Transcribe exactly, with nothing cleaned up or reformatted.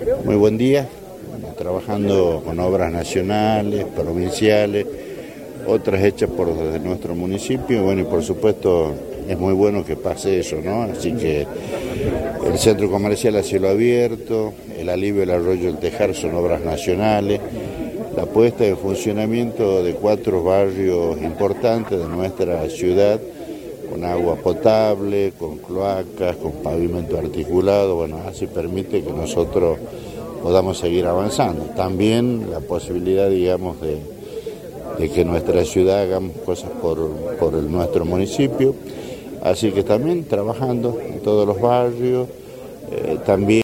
Muy buen día, trabajando con obras nacionales, provinciales, otras hechas por desde nuestro municipio, bueno, y por supuesto es muy bueno que pase eso, ¿no? Así que el centro comercial a cielo abierto, el alivio del arroyo del Tejar son obras nacionales, la puesta en funcionamiento de cuatro barrios importantes de nuestra ciudad, con agua potable, con cloacas, con pavimento articulado, bueno, así permite que nosotros podamos seguir avanzando. También la posibilidad, digamos, de, de que nuestra ciudad hagamos cosas por, por el, nuestro municipio, así que también trabajando en todos los barrios, eh, también